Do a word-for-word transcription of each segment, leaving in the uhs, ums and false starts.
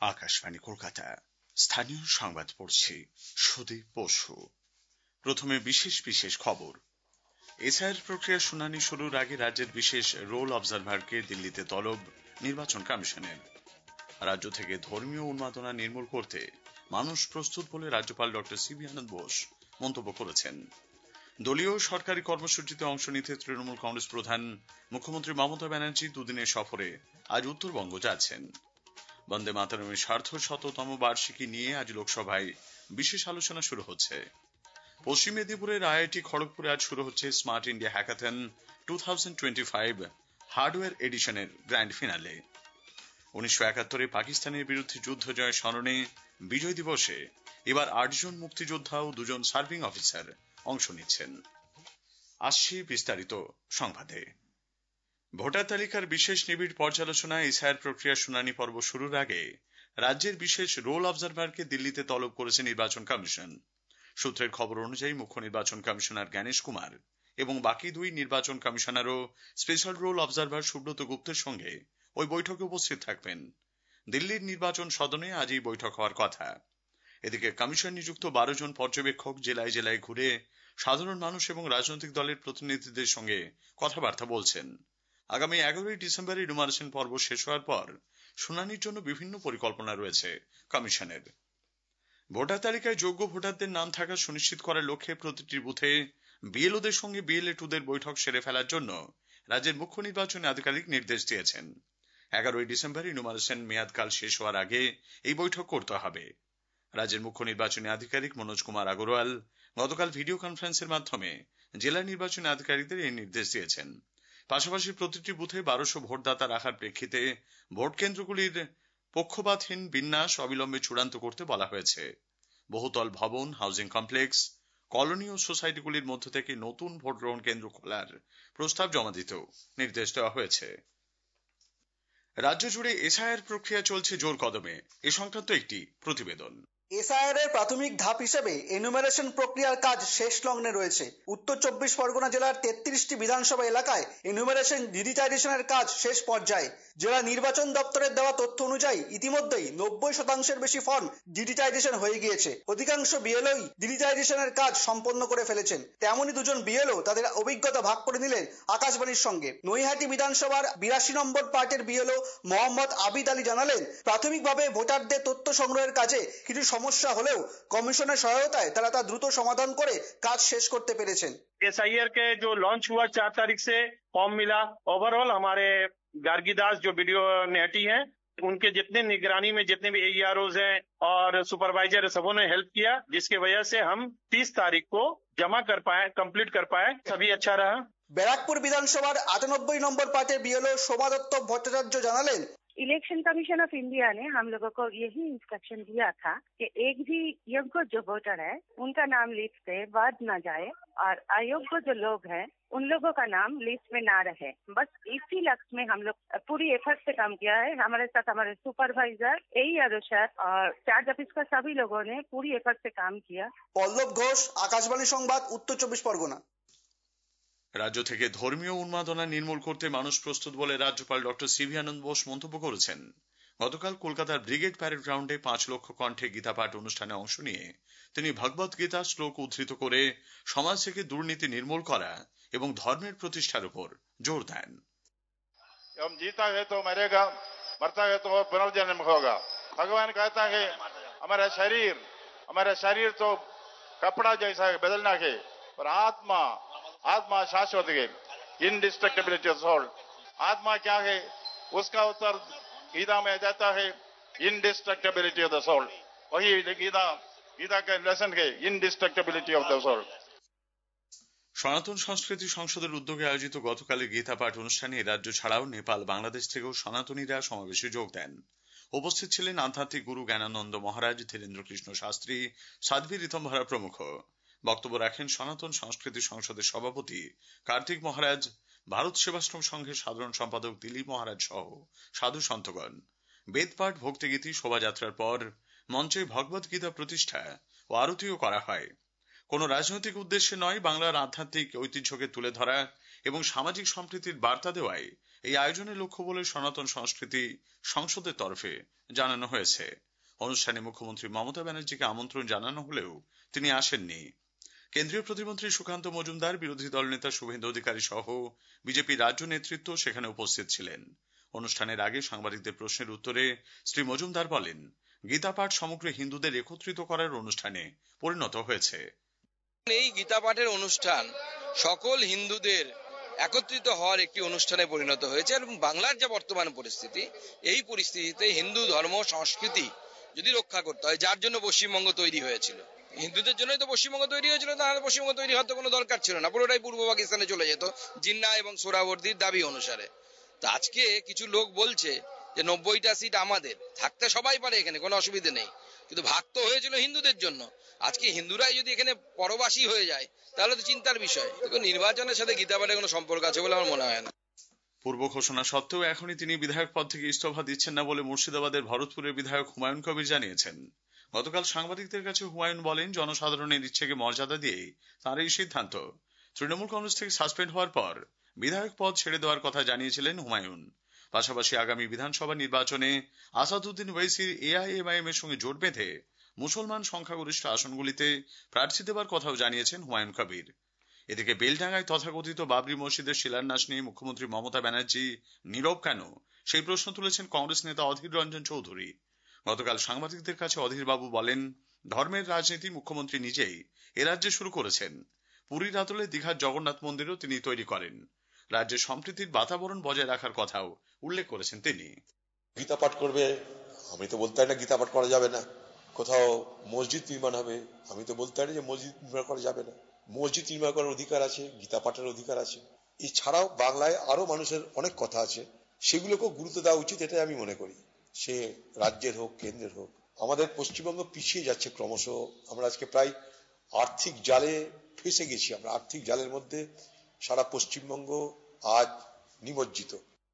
আকাশবাণী কলকাতা স্থানীয় সংবাদ পড়ছি সুদীপ বসু। প্রথমে বিশেষ বিশেষ খবর। এসআইআর প্রক্রিয়া শুনানি শুরুর আগে রাজ্যের বিশেষ রোল অবজারভারকে দিল্লিতে তলব নির্বাচন কমিশনের। রাজ্য থেকে ধর্মীয় উন্মাদনা নির্মূল করতে মানুষ প্রস্তুত বলে রাজ্যপাল ডক্টর সিবি আনন্দ বোস মন্তব্য করেছেন। দলীয় সরকারি কর্মসূচিতে অংশ নিতে তৃণমূল কংগ্রেস প্রধান মুখ্যমন্ত্রী মমতা ব্যানার্জি দুদিনের সফরে আজ উত্তরবঙ্গ যাচ্ছেন। বন্দে মাতরমের সার্ধ শততম বার্ষিকী নিয়ে আজ লোকসভায় বিশেষ আলোচনা শুরু হচ্ছে। পশ্চিম মেদিনীপুরের আইআইটি খড়গপুরে আজ শুরু হচ্ছে smart India hackathon two thousand twenty five hardware এডিশনের গ্র্যান্ড ফিনালে। উনিশশো একাত্তরে পাকিস্তানের বিরুদ্ধে যুদ্ধ জয় স্মরণে বিজয় দিবসে এবার আটজন মুক্তিযোদ্ধা ও দুজন সার্ভিং অফিসার অংশ নিচ্ছেন। আসছি বিস্তারিত সংবাদে। ভোটার তালিকার বিশেষ নিবিড় পর্যালোচনায় এসআইআর প্রক্রিয়া শুনানি পর্ব শুরুর আগে রাজ্যের বিশেষ রোল অবজারভারকে দিল্লিতে তলব করেছে নির্বাচন কমিশন। সূত্রের খবর অনুযায়ী মুখ্য নির্বাচন কমিশনার জ্ঞানেশ কুমার এবং বাকি দুই নির্বাচন কমিশনার ও স্পেশাল রোল অবজারভার সুব্রত গুপ্তের সঙ্গে ওই বৈঠকে উপস্থিত থাকবেন। দিল্লির নির্বাচন সদনে আজ এই বৈঠক হওয়ার কথা। এদিকে কমিশন নিযুক্ত বারো জন পর্যবেক্ষক জেলায় জেলায় ঘুরে সাধারণ মানুষ এবং রাজনৈতিক দলের প্রতিনিধিদের সঙ্গে কথাবার্তা বলছেন। আগামী এগারোই ডিসেম্বর ইনুমারেশন পর্ব শেষ হওয়ার পর শুনানির জন্য বিভিন্ন পরিকল্পনা রয়েছে কমিশনের। ভোটার তালিকায় যোগ্য ভোটারদের নাম থাকা সুনিশ্চিত করার লক্ষ্যে প্রতিটি বুথে বিএলওদের সঙ্গে বিএলএ টুদের বৈঠক সেরে ফেলার জন্য রাজ্যের মুখ্য নির্বাচনী আধিকারিক নির্দেশ দিয়েছেন। এগারোই ডিসেম্বর ইনুমারেশন মেয়াদকাল শেষ হওয়ার আগে এই বৈঠক করতে হবে। রাজ্যের মুখ্য নির্বাচনী আধিকারিক মনোজ কুমার আগরওয়াল গতকাল ভিডিও কনফারেন্সের মাধ্যমে জেলা নির্বাচনী আধিকারিকদের এই নির্দেশ দিয়েছেন। পাশাপাশি প্রতিটি বুথে বারোশো ভোটদাতা রাখার প্রেক্ষিতে ভোট কেন্দ্রগুলির পক্ষপাতহীন বিন্যাস অবিলম্বে চূড়ান্ত করতে বলা হয়েছে। বহুতল ভবন, হাউজিং কমপ্লেক্স, কলোনি ও সোসাইটিগুলির মধ্য থেকে নতুন ভোট গ্রহণ কেন্দ্র খোলার প্রস্তাব জমা দিতেও নির্দেশ দেওয়া হয়েছে। রাজ্য জুড়ে এসআইআর প্রক্রিয়া চলছে জোর কদমে। এ সংক্রান্ত একটি প্রতিবেদন। এসআইআর এর প্রাথমিক ধাপ হিসেবে এনুমারেশন প্রক্রিয়ার কাজ শেষ লগ্নে রয়েছে। উত্তর চব্বিশ পরগনা জেলার তেত্রিশটি বিধানসভা এলাকায় এনুমারেশন ডিজিটাইজেশনের কাজ শেষ পর্যায়ে। জেলা নির্বাচন দপ্তরের দেওয়া তথ্য অনুযায়ী ইতিমধ্যেই নব্বই শতাংশের বেশি ফর্ম ডিজিটাইজেশন হয়ে গিয়েছে। অধিকাংশ বিএলওই ডিজিটাইজেশনের কাজ সম্পন্ন করে ফেলেছেন। তেমনই দুজন বিএলও তাদের অভিজ্ঞতা ভাগ করে নিলেন আকাশবাণীর সঙ্গে। নৈহাটি বিধানসভার বিরাশি নম্বর পার্টের বিএলও মোহাম্মদ আবিদ আলী জানালেন, প্রাথমিকভাবে ভোটারদের তথ্য সংগ্রহের কাজে কিছু সমস্যা হলেও কমিশনের সহায়তায় তারা তা দ্রুত সমাধান করে কাজ শেষ করতে পেরেছেন। एसआईआर के जो लॉन्च हुआ चार तारीख से फॉर्म मिला। ओवरऑल हमारे गार्गीदास जो वीडियो नेटी हैं, उनके जितने निगरानी में जितने भी एईआरओज हैं और सुपरवाइजर सबों ने हेल्प किया, जिसकी वजह से हम तीस तारीख को जमा कर पाए, कंप्लीट कर पाए। सभी अच्छा रहा। बैराकपुर विधानसभार आटानब्बई number party BLO Shobha Dutta Bhattacharya जानालेन, इलेक्शन कमीशन ऑफ इंडिया ने हम लोगों को यही इंस्ट्रक्शन दिया था कि एक भी योग्य जो वोटर है उनका नाम लिस्ट से बाद न जाए और अयोग्य जो लोग हैं उन लोगों का नाम लिस्ट में ना रहे। बस इसी लक्ष्य में हम लोग पूरी एफर्ट से काम किया है। हमारे साथ हमारे सुपरवाइजर, एईआरओ सर और चार्ज ऑफिस का सभी लोगों ने पूरी एफर्ट से काम किया। पल्लव घोष, आकाशवाणी संबाद, उत्तर चौबीस परगना। রাজ্য থেকে ধর্মীয় উন্মাদনা নির্মূল করতে মানুষ প্রস্তুত বলে রাজ্যপাল ডক্টর সিবি আনন্দ বোস মন্তব্য করেছেন। গতকাল কলকাতার ব্রিগেড প্যারেড গ্রাউন্ডে পাঁচ লক্ষ কণ্ঠে গীতাপাঠ অনুষ্ঠানে অংশ নিয়ে তিনি ভগবত গীতা শ্লোক উদ্ধৃত করে সমাজ থেকে দুর্নীতি নির্মূল করা এবং ধর্মের প্রতিষ্ঠার উপর জোর দেন। जीता है तो मरेगा, मरता है तो पुनर्जन्म होगा। भगवान कहता है हमारा शरीर हमारा शरीर तो कपड़ा जैसा है, बदलना है, और आत्मा आत्मा शाश्वत है, इनडिस्ट्रक्टिबिलिटी ऑफ सोल। आत्मा क्या है? उसका उत्तर गीता में देता है, इनडिस्ट्रक्टिबिलिटी ऑफ द सोल। वही गीता गीता का लेसन है, इनडिस्ट्रक्टिबिलिटी ऑफ द सोल। সনাতন সংস্কৃতি সংসদের উদ্যোগে আয়োজিত গতকালের গীতা পাঠ অনুষ্ঠানে রাজ্য ছাড়াও নেপাল, বাংলাদেশ থেকেও সনাতনীরা সমাবেশে যোগ দেন। উপস্থিত ছিলেন আধ্যাত্মিক গুরু জ্ঞানানন্দ মহারাজ, ধীরেন্দ্র কৃষ্ণ শাস্ত্রী, সাধ্বী ঋতম্ভরা প্রমুখ। বক্তব্য রাখেন সনাতন সংস্কৃতি সংসদের সভাপতি কার্তিক মহারাজ, ভারত সেবাশ্রম সংঘের সাধারণ সম্পাদক দিলীপ মহারাজ সহ সাধু সন্তগণ। বেদপাঠ, ভক্তিগীতি, শোভাযাত্রার পর মঞ্চে ভগবত গীতা প্রতিষ্ঠা ও আরতিও করা হয়। কোন রাজনৈতিক উদ্দেশ্যে নয়, বাংলার আধ্যাত্মিক ঐতিহ্যকে তুলে ধরা এবং সামাজিক সম্প্রীতির বার্তা দেওয়ায় এই আয়োজনের লক্ষ্য বলে সনাতন সংস্কৃতি সংসদের তরফে জানানো হয়েছে। অনুষ্ঠানে মুখ্যমন্ত্রী মমতা ব্যানার্জিকে আমন্ত্রণ জানানো হলেও তিনি আসেননি। কেন্দ্রীয় প্রতিমন্ত্রী সুকান্ত মজুমদার, বিরোধী দলনেতা শুভেন্দু অধিকারী সহ বিজেপি রাজ্য নেতৃত্ব সেখানে উপস্থিত ছিলেন। অনুষ্ঠানের আগে সাংবাদিকদের প্রশ্নের উত্তরে শ্রী মজুমদার বলেন, গীতা পাঠ সমগ্র হিন্দুদের একত্রিত করার অনুষ্ঠানে পরিণত হয়েছে। এই গীতা পাঠের অনুষ্ঠান সকল হিন্দুদের একত্রিত হওয়ার একটি অনুষ্ঠানে পরিণত হয়েছে এবং বাংলার যে বর্তমান পরিস্থিতি, এই পরিস্থিতিতে হিন্দু ধর্ম সংস্কৃতি যদি রক্ষা করতে হয়, যার জন্য পশ্চিমবঙ্গ তৈরি হয়েছিল, হিন্দুদের জন্যই তো পশ্চিমবঙ্গ তৈরি হয়েছিল, তাহলে পশ্চিমবঙ্গ তৈরি হওয়ার তো কোনো দরকার ছিল না, পুরোটাই পূর্ব পাকিস্তানে চলে যেত জিন্নাহ এবং সোহরাওয়ার্দীর দাবি অনুসারে। তা আজকে কিছু লোক বলছে যে নব্বইটা সিট আমাদের, থাকতে সবাই পারে, এখানে কোনো অসুবিধা নেই, কিন্তু ভাগ তো হয়েছিল হিন্দুদের জন্য। আজকে হিন্দুরাই যদি এখানে পরবাসী হয়ে যায় তাহলে তো চিন্তার বিষয়। দেখো, নির্বাচনের সাথে গীতা পাঠের কোনো সম্পর্ক আছে বলে আমার মনে হয় না। পূর্ব ঘোষণা সত্ত্বেও এখনই তিনি বিধায়ক পদ থেকে ইস্তফা দিচ্ছেন না বলে মুর্শিদাবাদের ভরতপুরের বিধায়ক হুমায়ুন কবির জানিয়েছেন। গতকাল সাংবাদিকদের কাছে হুমায়ুন বলেন, জনসাধারণের ইচ্ছেকে মর্যাদা দিয়ে তাঁর এই সিদ্ধান্ত। তৃণমূল কংগ্রেস থেকে সাসপেন্ড হওয়ার পর বিধায়ক পদ ছেড়ে দেওয়ার কথা জানিয়েছিলেন হুমায়ুন। পাশাপাশি আগামী বিধানসভা নির্বাচনে আসাদুদ্দিন ওয়াইসির এআইএমআইএম এর সঙ্গে জোট বেঁধে মুসলমান সংখ্যাগরিষ্ঠ আসনগুলিতে প্রার্থী দেবার কথাও জানিয়েছেন হুমায়ুন কবির। এদিকে বেলডাঙ্গায় তথাকথিত বাবরি মসজিদের শিলান্যাস নিয়ে মুখ্যমন্ত্রী মমতা ব্যানার্জি নীরব কেন, সেই প্রশ্ন তুলেছেন কংগ্রেস নেতা অধীর রঞ্জন চৌধুরী। গতকাল সাংবাদিকদের কাছে অধীর বাবু বলেন, ধর্মের রাজনীতি মুখ্যমন্ত্রী নিজেই এ রাজ্যে শুরু করেছেন। পুরীর আদলে দীঘার জগন্নাথ মন্দিরও তিনি তৈরি করেন। রাজ্যের সম্প্রীতির বাতাবরণ বজায় রাখার কথাও উল্লেখ করেছেন তিনি। গীতা পাঠ করবে, আমি তো বলতে পারি না গীতা পাঠ করা যাবে না। কোথাও মসজিদ নির্মাণ হবে, আমি তো বলতে পারি যে মসজিদ নির্মাণ করা যাবে না। মসজিদ নির্মাণ করার অধিকার আছে, গীতা পাঠের অধিকার আছে। এছাড়াও বাংলায় আরো মানুষের অনেক কথা আছে, সেগুলোকেও গুরুত্ব দেওয়া উচিত, এটাই আমি মনে করি। সে রাজ্যের হোক, কেন্দ্রের হোক। আমাদের পশ্চিমবঙ্গ পিছিয়ে যাচ্ছে ক্রমশ। আমরা আজকে প্রায় আর্থিক জালে ফেসে গেছি। আমরা আর্থিক জালের মধ্যে সারা পশ্চিমবঙ্গ আজ নিমজ্জিত।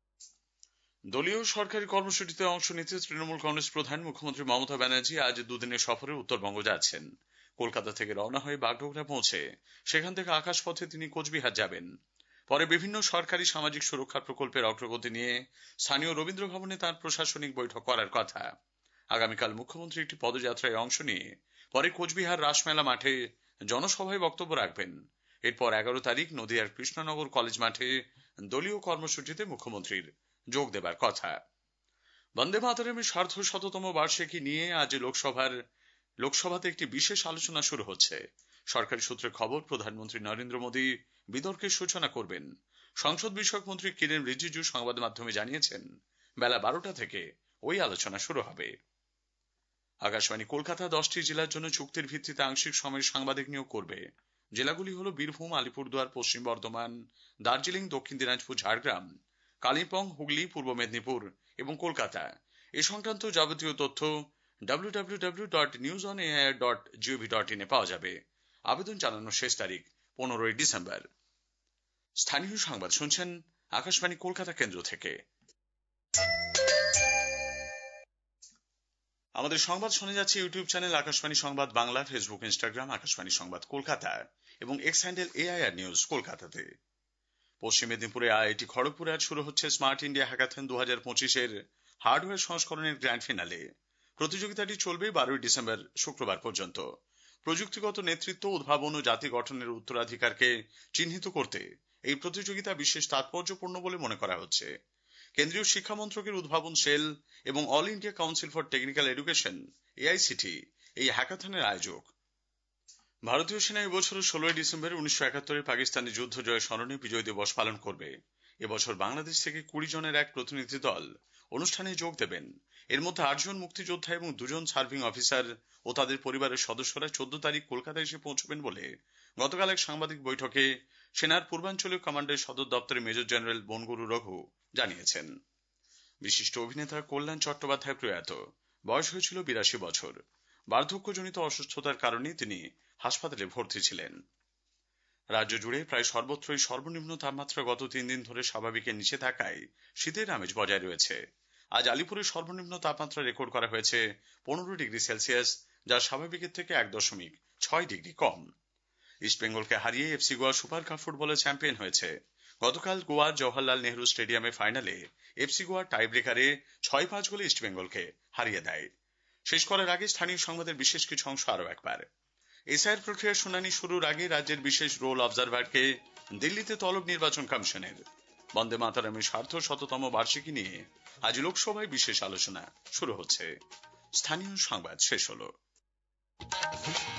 দলীয় সরকারি কর্মসূচিতে অংশ নিতে তৃণমূল কংগ্রেস প্রধান মুখ্যমন্ত্রী মমতা ব্যানার্জি আজ দুদিনের সফরে উত্তরবঙ্গ যাচ্ছেন। কলকাতা থেকে রওনা হয়ে বাগডোগরা পৌঁছে সেখান থেকে আকাশপথে তিনি কোচবিহার যাবেন। পরে বিভিন্ন সরকারি সামাজিক সুরক্ষা প্রকল্পের অগ্রগতি নিয়ে স্থানীয় রবীন্দ্র ভবনে তাঁর প্রশাসনিক বৈঠক করার কথা। আগামীকাল মুখ্যমন্ত্রী একটি পদযাত্রায় অংশ নিয়ে পরে কোচবিহার রাসমেলা মাঠে জনসভায় বক্তব্য রাখবেন। এরপর এগারো তারিখ নদিয়ার কৃষ্ণনগর কলেজ মাঠে দলীয় কর্মসূচিতে মুখ্যমন্ত্রীর যোগ দেবার কথা। বন্দে মাতরমের সার্ধ শততম বার্ষিকী নিয়ে আজ লোকসভার লোকসভাতে একটি বিশেষ আলোচনা শুরু হচ্ছে। সরকারি সূত্রে খবর, প্রধানমন্ত্রী নরেন্দ্র মোদী বিতর্কের সূচনা করবেন। সংসদ বিষয়ক মন্ত্রী কিরেন রিজিজু সংবাদ মাধ্যমে জানিয়েছেন, বেলা বারোটা থেকে ওই আলোচনা শুরু হবে। আকাশবাণী কলকাতা দশটি জেলার জন্য চুক্তির ভিত্তিতে আংশিক সময়ের সাংবাদিক নিয়োগ করবে। জেলাগুলি হল বীরভূম, আলিপুরদুয়ার, পশ্চিম বর্ধমান, দার্জিলিং, দক্ষিণ দিনাজপুর, ঝাড়গ্রাম, কালিম্পং, হুগলি, পূর্ব মেদিনীপুর এবং কলকাতা। এ সংক্রান্ত যাবতীয় তথ্য W W W dot news on AIR dot GOV dot in এ পাওয়া যাবে। আবেদন জানানোর শেষ তারিখ পনেরোই ডিসেম্বর। স্থানীয় সংবাদ শুনছেন আকাশবাণী কলকাতা কেন্দ্র থেকে। আমাদের সংবাদ শুনে যাচ্ছে ইউটিউব চ্যানেল আকাশবাণী সংবাদ বাংলা, ফেসবুক, ইনস্টাগ্রাম আকাশবাণী সংবাদ কলকাতা এবং এক্স হ্যান্ডেল এআইআর নিউজ কলকাতাতে। পশ্চিম মেদিনীপুরে আইআইটি খড়গপুরে আজ শুরু হচ্ছে স্মার্ট ইন্ডিয়া হ্যাকাথন দু হাজার পঁচিশের হার্ডওয়্যার সংস্করণের গ্র্যান্ড ফিনালে। প্রতিযোগিতাটি চলবে বারোই ডিসেম্বর শুক্রবার পর্যন্ত। প্রযুক্তিগত নেতৃত্ব, উদ্ভাবন ও জাতি গঠনের উত্তরাধিকারকে চিহ্নিত করতে এই প্রতিযোগিতা বিশেষ তাৎপর্যপূর্ণ বলে মনে করা হচ্ছে। কেন্দ্রীয় শিক্ষা মন্ত্রকের উদ্ভাবন সেল এবং all India council for technical education AICTE এই হ্যাকাথনের আয়োজক। ভারতীয় সেনা এবছর ষোলোই ডিসেম্বর উনিশশো একাত্তরে পাকিস্তানের যুদ্ধ জয় স্মরণে বিজয় দিবস পালন করবে। এবছর বাংলাদেশ থেকে কুড়ি জনের এক প্রতিনিধি দল অনুষ্ঠানে যোগ দেবেন। এর মধ্যে আটজন মুক্তিযোদ্ধা এবং দুজন সার্ভিং অফিসার ও তাদের পরিবারের সদস্যরা চোদ্দ তারিখ কলকাতায় এসে পৌঁছবেন বলে গতকাল এক সাংবাদিক বৈঠকে সেনার পূর্বাঞ্চলীয় কমান্ডের সদর দপ্তরে মেজর জেনারেল বনগুরু রঘু জানিয়েছেন। বিশিষ্ট অভিনেতা কল্যাণ চট্টোপাধ্যায় প্রয়াত, বয়স হয়েছিল বিরাশি বছর। বার্ধক্যজনিত অসুস্থতার কারণে তিনি হাসপাতালে ভর্তি ছিলেন। রাজ্য জুড়ে প্রায় সর্বত্রই সর্বনিম্ন তাপমাত্রা গত তিন দিন ধরে স্বাভাবিকের নিচে থাকায় শীতের আমেজ বজায় রয়েছে। আজ আলিপুরে সর্বনিম্ন তাপমাত্রা রেকর্ড করা হয়েছে পনেরো ডিগ্রি সেলসিয়াস, যা স্বাভাবিকের থেকে এক দশমিক ছয় ডিগ্রি কম। ইস্টবেঙ্গলকে হারিয়ে এফসি গোয়া সুপার কাপ ফুটবলের চ্যাম্পিয়ন হয়েছে। গতকাল গোয়ার জওহরলাল নেহরু স্টেডিয়ামে ফাইনালে এফসি গোয়া টাই ব্রেকারে ছয় পাঁচ গোলে ইস্টবেঙ্গলকে হারিয়ে দেয়। শেষ করার আগে স্থানীয় সংবাদের বিশেষ কিছু অংশ আরও একবার। এসআইআর প্রক্রিয়ার শুনানি শুরুর আগে রাজ্যের বিশেষ রোল অবজারভারকে দিল্লিতে তলব নির্বাচন কমিশনের। বন্দে মাতরমের স্বার্থ শততম বার্ষিকী নিয়ে আজ লোকসভায় বিশেষ আলোচনা শুরু হচ্ছে। স্থানীয় সংবাদ শেষ হলো।